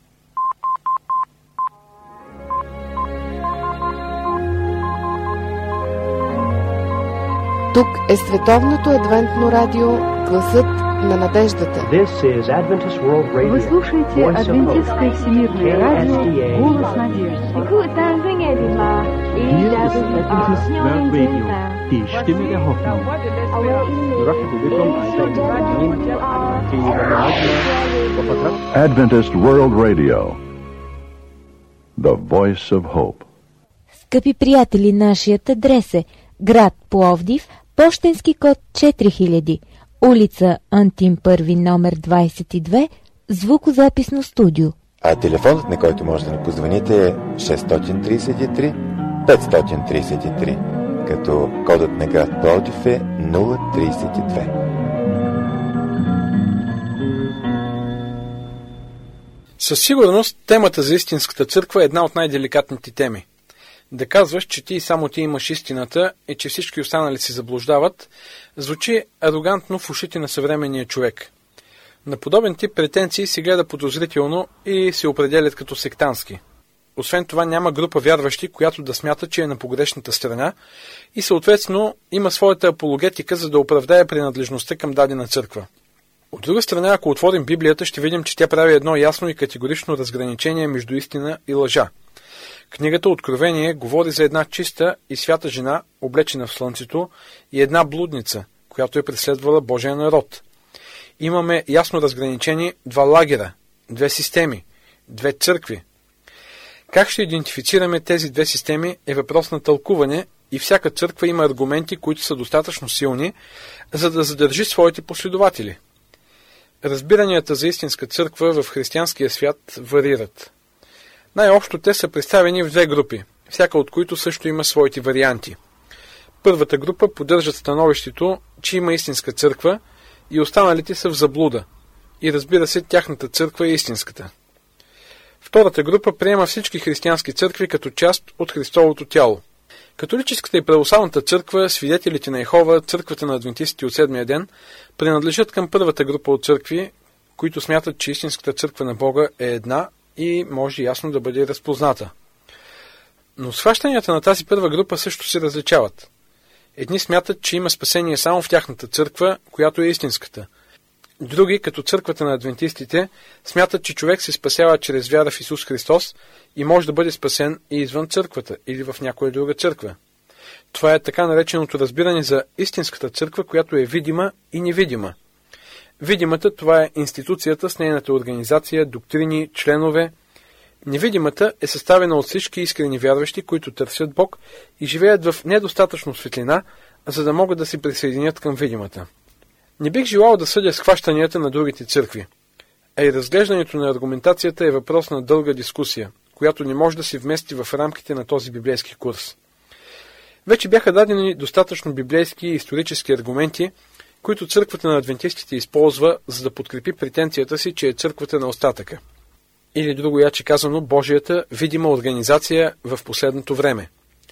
Speaker 3: Тук е Световното адвентно радио, гласът на надеждата.
Speaker 4: Вы слушаете Адвентистское всемирное радио «Голос надежды».
Speaker 5: Die Stimme der Hoffnung.
Speaker 6: Adventist World Radio, the voice of hope.
Speaker 2: Скъпи приятели, нашият адрес е град Пловдив, пощенски код четири хиляди, улица Антим първи, номер двайсет и две, звукозаписно студио.
Speaker 1: А телефонът, на който може да ни позвоните, е шест три три пет три три, като кодът на град Пловдив е нула трийсет и две.
Speaker 5: Със сигурност темата за истинската църква е една от най-деликатните теми. Да казваш, че ти и само ти имаш истината и че всички останали се заблуждават, звучи арогантно в ушите на съвременния човек. На подобен тип претенции се гледа подозрително и се определят като сектантски. Освен това няма група вярващи, която да смята, че е на погрешната страна и съответно има своята апологетика, за да оправдае принадлежността към дадена църква. От друга страна, ако отворим Библията, ще видим, че тя прави едно ясно и категорично разграничение между истина и лъжа. Книгата Откровение говори за една чиста и свята жена, облечена в слънцето, и една блудница, която е преследвала Божия народ. Имаме ясно разграничени два лагера, две системи, две църкви. Как ще идентифицираме тези две системи е въпрос на тълкуване и всяка църква има аргументи, които са достатъчно силни, за да задържи своите последователи. Разбиранията за истинска църква в християнския свят варират. Най-общо те са представени в две групи, всяка от които също има своите варианти. Първата група поддържат становището, че има истинска църква и останалите са в заблуда. И разбира се, тяхната църква е истинската. Втората група приема всички християнски църкви като част от Христовото тяло. Католическата и православната църква, свидетелите на Йехова, църквата на адвентистите от седмия ден, принадлежат към първата група от църкви, които смятат, че истинската църква на Бога е една и може ясно да бъде разпозната. Но схващанията на тази първа група също се различават. Едни смятат, че има спасение само в тяхната църква, която е истинската. Други, като църквата на адвентистите, смятат, че човек се спасява чрез вяра в Исус Христос и може да бъде спасен и извън църквата или в някоя друга църква. Това е така нареченото разбиране за истинската църква, която е видима и невидима. Видимата, това е институцията с нейната организация, доктрини, членове. Невидимата е съставена от всички искрени вярващи, които търсят Бог и живеят в недостатъчно светлина, за да могат да се присъединят към видимата. Не бих желал да съдя схващанията на другите църкви, а и разглеждането на аргументацията е въпрос на дълга дискусия, която не може да се вмести в рамките на този библейски курс. Вече бяха дадени достатъчно библейски и исторически аргументи, които църквата на адвентистите използва, за да подкрепи претенцията си, че е църквата на остатъка. Или друго яче казано, Божията видима организация в последното време.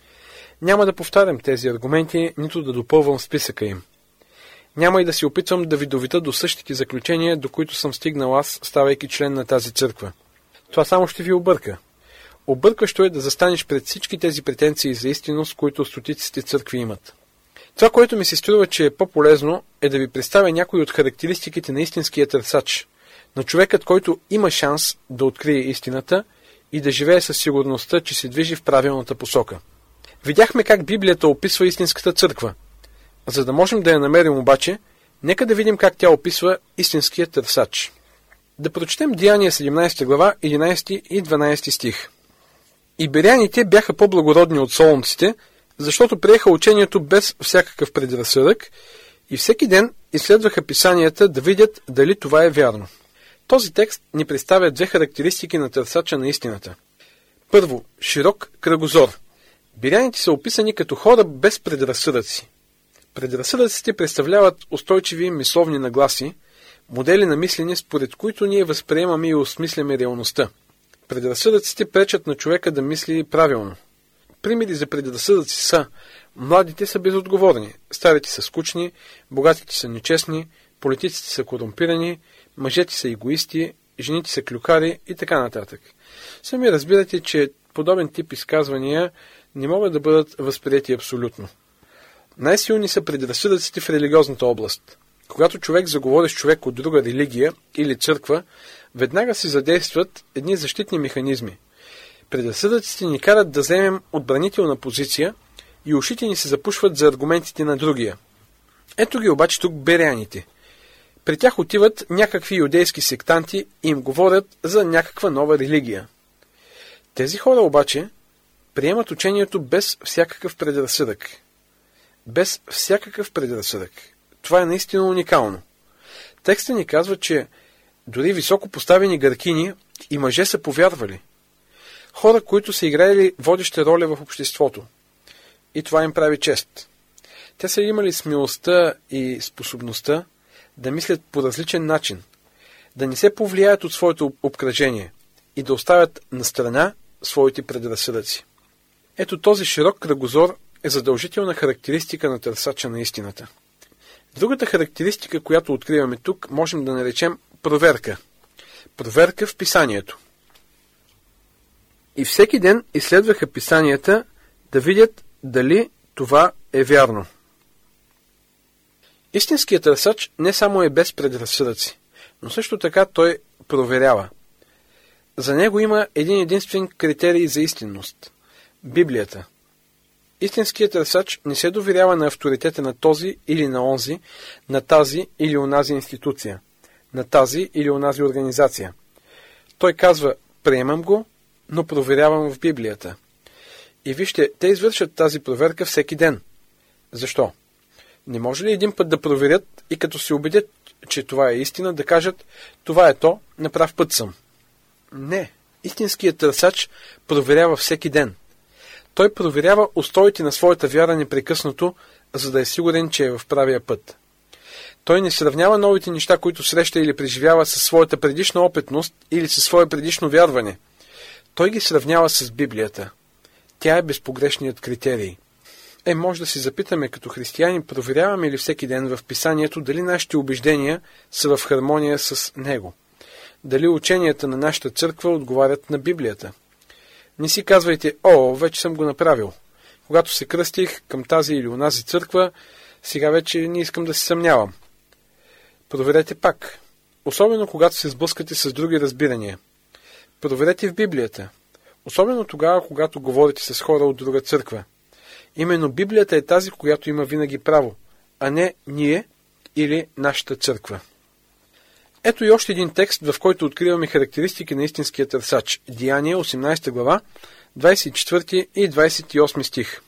Speaker 5: Няма да повтарям тези аргументи, нито да допълвам списъка им. Няма и да се опитвам да ви доведа до същите заключения, до които съм стигнал аз, ставайки член на тази църква. Това само ще ви обърка. Объркващо е да застанеш пред всички тези претенции за истинност, които стотиците църкви имат. Това, което ми се струва, че е по-полезно, е да ви представя някои от характеристиките на истинския търсач, на човекът, който има шанс да открие истината и да живее със сигурността, че се движи в правилната посока. Видяхме как Библията описва истинската църква. За да можем да я намерим обаче, нека да видим как тя описва истинския търсач. Да прочетем Деяния седемнадесета глава, единадесети и дванадесети стих. Иберяните бяха по-благородни от солунците, защото приеха учението без всякакъв предразсъдък и всеки ден изследваха писанията да видят дали това е вярно. Този текст ни представя две характеристики на търсача на истината. Първо, широк кръгозор. Биряните са описани като хора без предразсъдъци. Предразсъдъците представляват устойчиви мисловни нагласи, модели на мислене, според които ние възприемаме и осмисляме реалността. Предразсъдъците пречат на човека да мисли правилно. Примери за предразсъдъци са: младите са безотговорни, старите са скучни, богатите са нечестни, политиците са корумпирани, мъжете са егоисти, жените са клюкари и така нататък. Сами разбирате, че подобен тип изказвания не могат да бъдат възприети абсолютно. Най-силни са предразсъдъците в религиозната област. Когато човек заговори с човек от друга религия или църква, веднага се задействат едни защитни механизми. Предразсъдъците ни карат да вземем отбранителна позиция и ушите ни се запушват за аргументите на другия. Ето ги обаче тук беряните. При тях отиват някакви юдейски сектанти и им говорят за някаква нова религия. Тези хора обаче приемат учението без всякакъв предразсъдък. Без всякакъв предразсъдък. Това е наистина уникално. Текстът ни казва, че дори високо поставени гъркини и мъже са повярвали. Хора, които са играели водеща роля в обществото. И това им прави чест. Те са имали смелостта и способността да мислят по различен начин, да не се повлияят от своето обкръжение и да оставят на страна своите предразсъдъци. Ето този широк кръгозор е задължителна характеристика на търсача на истината. Другата характеристика, която откриваме тук, можем да наречем проверка. Проверка в писанието. И всеки ден изследваха писанията да видят дали това е вярно. Истинският търсач не само е без предразсъдъци, но също така той проверява. За него има един единствен критерий за истинност – Библията. Истинският търсач не се доверява на авторитета на този или на онзи, на тази или онази институция, на тази или онази организация. Той казва: приемам го, но проверявам в Библията. И вижте, те извършат тази проверка всеки ден. Защо? Не може ли един път да проверят и като се убедят, че това е истина, да кажат, това е то, на прав път съм? Не. Истинският търсач проверява всеки ден. Той проверява устоите на своята вяра непрекъснато, за да е сигурен, че е в правия път. Той не сравнява новите неща, които среща или преживява със своята предишна опитност или със свое предишно вярване. Той ги сравнява с Библията. Тя е безпогрешният критерий. Е, може да си запитаме като християни, проверяваме ли всеки ден в Писанието дали нашите убеждения са в хармония с него. Дали ученията на нашата църква отговарят на Библията. Не си казвайте, о, вече съм го направил. Когато се кръстих към тази или онази църква, сега вече не искам да се съмнявам. Проверете пак, особено когато се сблъскате с други разбирания. Проверете в Библията, особено тогава, когато говорите с хора от друга църква. Именно Библията е тази, която има винаги право, а не ние или нашата църква. Ето и още един текст, в който откриваме характеристики на истинския търсач. Деяния, осемнадесета глава, двадесет и четвърти и двадесет и осми стих.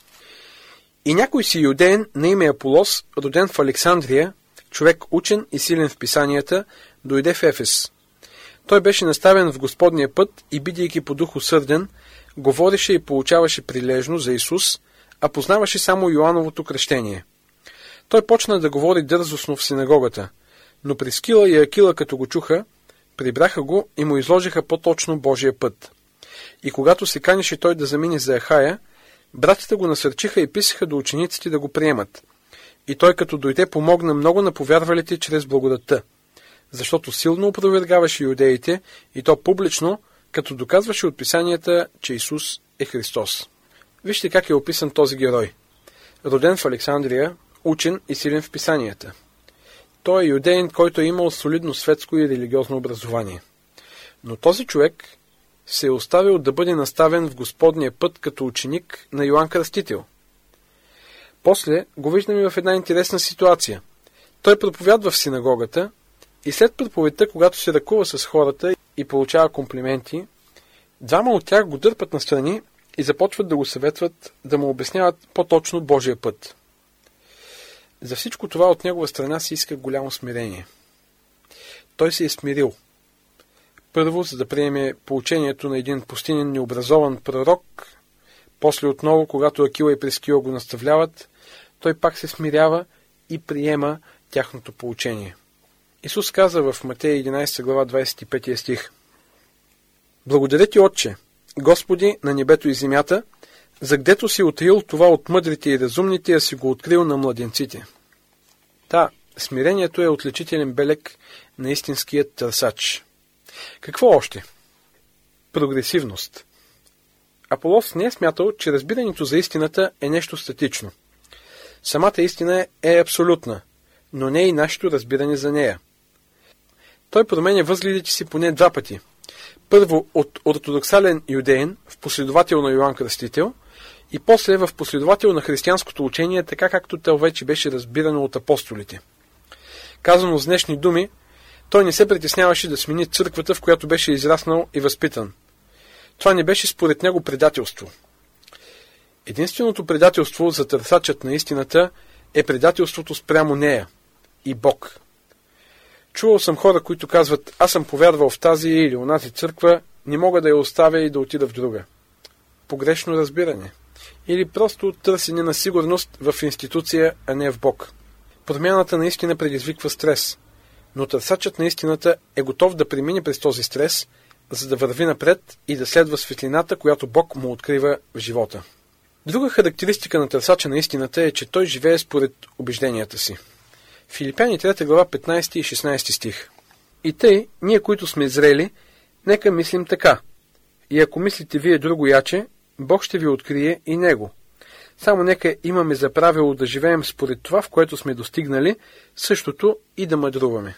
Speaker 5: И някой си юдеен на име Аполос, роден в Александрия, човек учен и силен в писанията, дойде в Ефес. Той беше наставен в Господния път и, бидейки по дух усърден, говореше и получаваше прилежно за Исус, а познаваше само Йоановото кръщение. Той почна да говори дързостно в синагогата, но Прискила и Акила, като го чуха, прибраха го и му изложиха по-точно Божия път. И когато се канеше той да замине за Ахая, братята го насърчиха и писаха до учениците да го приемат. И той, като дойде, помогна много на повярвалите чрез благодатта, защото силно опровергаваше юдеите, и то публично, като доказваше от писанията, че Исус е Христос. Вижте как е описан този герой. Роден в Александрия, учен и силен в писанията. Той е юдеин, който е имал солидно светско и религиозно образование. Но този човек се е оставил да бъде наставен в Господния път като ученик на Йоан Кръстител. После го виждаме в една интересна ситуация. Той проповядва в синагогата и след проповедта, когато се ръкува с хората и получава комплименти, двама от тях го дърпат настрани и започват да го съветват да му обясняват по-точно Божия път. За всичко това от негова страна се иска голямо смирение. Той се е смирил. Първо, за да приеме поучението на един пустинен необразован пророк, после отново, когато Акила и Прискила го наставляват, той пак се смирява и приема тяхното поучение. Исус каза в Матея единадесета глава двадесет и пети стих: Благодаря ти, Отче, Господи на небето и земята, за гдето си утаил това от мъдрите и разумните, а си го открил на младенците. Та, смирението е отличителен белег на истинският търсач. Какво още? Прогресивност. Аполос не е смятал, че разбирането за истината е нещо статично. Самата истина е абсолютна, но не и нашето разбиране за нея. Той променя възгледите си поне два пъти. Първо от ортодоксален юдеин в последовател на Йоан Кръстител и после в последовател на християнското учение, така както то вече беше разбирано от апостолите. Казано с днешни думи, той не се притесняваше да смени църквата, в която беше израснал и възпитан. Това не беше според него предателство. Единственото предателство за търсачът на истината е предателството спрямо нея и Бог. Чувал съм хора, които казват: аз съм повярвал в тази или онази църква, не мога да я оставя и да отида в друга. Погрешно разбиране. Или просто търсене на сигурност в институция, а не в Бог. Промяната наистина предизвиква стрес, но търсачът на истината е готов да премине през този стрес, за да върви напред и да следва светлината, която Бог му открива в живота. Друга характеристика на търсача на истината е, че той живее според убежденията си. Филипяни трета глава петнадесети и шестнадесети стих. И тъй, ние, които сме зрели, нека мислим така. И ако мислите вие друго яче, Бог ще ви открие и него. Само нека имаме за правило да живеем според това, в което сме достигнали, същото и да мъдруваме.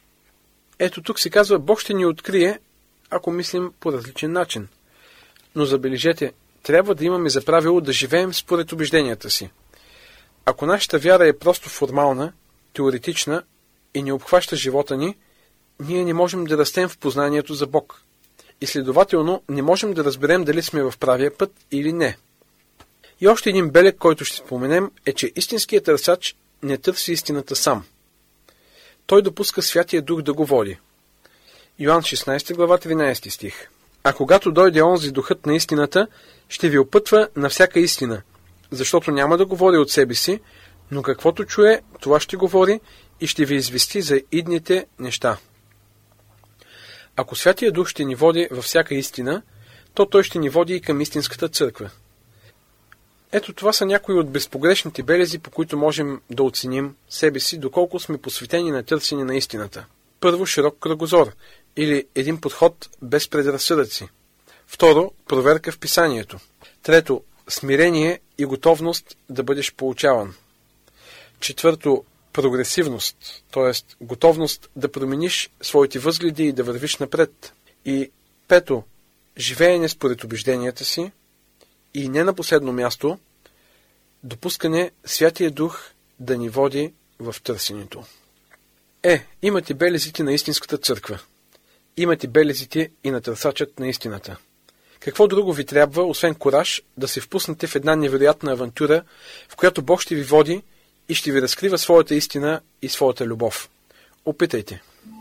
Speaker 5: Ето тук се казва: Бог ще ни открие, ако мислим по различен начин. Но забележете, трябва да имаме за правило да живеем според убежденията си. Ако нашата вяра е просто формална, теоретична и не обхваща живота ни, ние не можем да растем в познанието за Бог. и следователно не можем да разберем дали сме в правия път или не. И още един белег, който ще споменем, е, че истинският търсач не търси истината сам. Той допуска Святия Дух да го води. Йоан шестнадесета глава, тринадесети стих. А когато дойде онзи Духът на истината, ще ви опътва на всяка истина, защото няма да говори от себе си, но каквото чуе, това ще говори и ще ви извести за идните неща. Ако Святия Дух ще ни води във всяка истина, то Той ще ни води и към истинската църква. Ето това са някои от безпогрешните белези, по които можем да оценим себе си, доколко сме посветени на търсене на истината. Първо, широк кръгозор, или един подход без предразсъдъци. Второ, проверка в писанието. Трето, смирение и готовност да бъдеш получаван. Четвърто, прогресивност, т.е. готовност да промениш своите възгледи и да вървиш напред. И пето, живеене според убежденията си. И не на последно място, допускане Святия Дух да ни води в търсенето. Е, имате белезите на истинската църква. Имате белезите и на търсачът на истината. Какво друго ви трябва, освен кураж, да се впуснете в една невероятна авантюра, в която Бог ще ви води и ще ви разкрива своята истина и своята любов. Опитайте!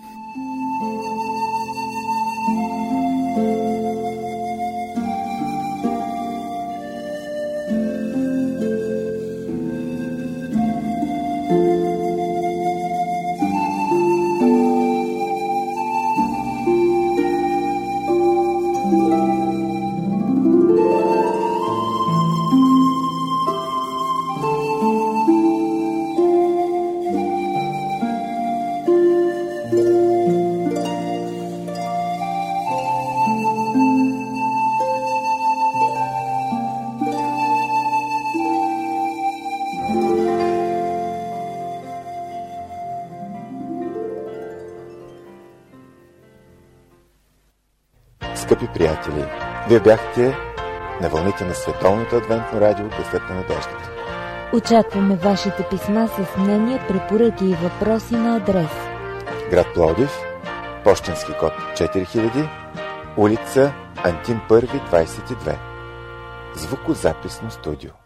Speaker 1: Скъпи приятели, вие бяхте на вълните на Световното адвентно радио Гласът на надеждата.
Speaker 2: Очакваме вашите писма с мнения, препоръки и въпроси на адрес:
Speaker 1: град Пловдив, пощенски код четири хиляди, улица Антим първи, двадесет и две. Звукозаписно студио.